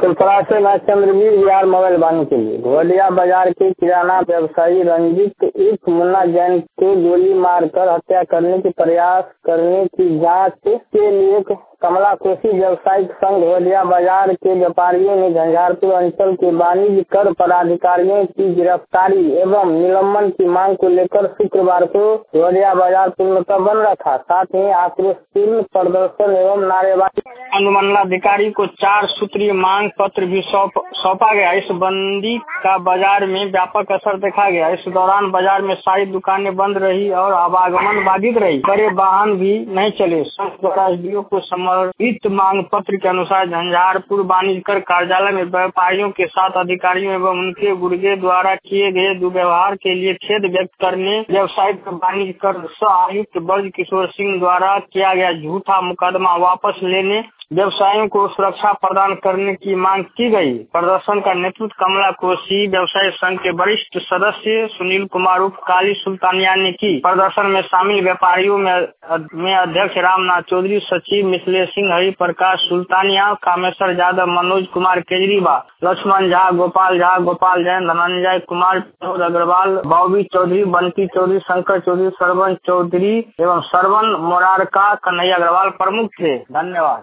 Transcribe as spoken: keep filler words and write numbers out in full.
त्रिपुरा से मैं चंद्रवीर बिहार मोबाइल बांधने के लिए घोलिया बाजार के किराना व्यवसायी रंजीत उर्फ मुन्ना जैन को गोली मारकर हत्या करने के प्रयास करने की जांच के लिए कमला कोसी व्यवसायिक संघ घोलिया बाजार के व्यापारियों ने झंझारपुर अंचल के वाणिज्य कर पदाधिकारियों की गिरफ्तारी एवं निलंबन की मांग को लेकर शुक्रवार को घोलिया बाजार पूर्णतः बंद रखा। साथ ही आक्रोशपूर्ण प्रदर्शन एवं नारेबाजी अनुमंडलाधिकारी को चार सूत्रीय मांग पत्र भी सौंप सौंपा गया। इस बंदी का बाजार में व्यापक असर देखा गया। इस दौरान बाजार में सारी दुकानें बंद रही और आवागमन बाधित रही। बड़े वाहन भी नहीं चले। संघ द्वारा एसडीओ को समर्पित मांग पत्र के अनुसार झंझारपुर वाणिज्य कर कार्यालय में व्यापारियों के साथ अधिकारियों एवं उनके गुर्गे द्वारा किए गए दुर्व्यवहार के लिए खेद व्यक्त करने व्यावसायिक वाणिज्य कर सह आयुक्त ब्रज किशोर सिंह द्वारा किया गया झूठा मुकदमा वापस लेने व्यवसायियों को सुरक्षा प्रदान करने की मांग की गई। प्रदर्शन का नेतृत्व कमला कोसी व्यवसायी संघ के वरिष्ठ सदस्य सुनील कुमार उर्फ काली सुल्तानिया ने की। प्रदर्शन में शामिल व्यापारियों में, में अध्यक्ष रामनाथ चौधरी, सचिव मिथिलेश सिंह, हरि प्रकाश सुल्तानिया, कामेश्वर यादव, मनोज कुमार केजरीवाल, लक्ष्मण झा, गोपाल झा, गोपाल जैन, धनंजय कुमार, विनोद अग्रवाल, बॉबी चौधरी, बंटी चौधरी, शंकर चौधरी, सरवन चौधरी एवं सरवन मोरारका, कन्हैया अग्रवाल प्रमुख थे। धन्यवाद।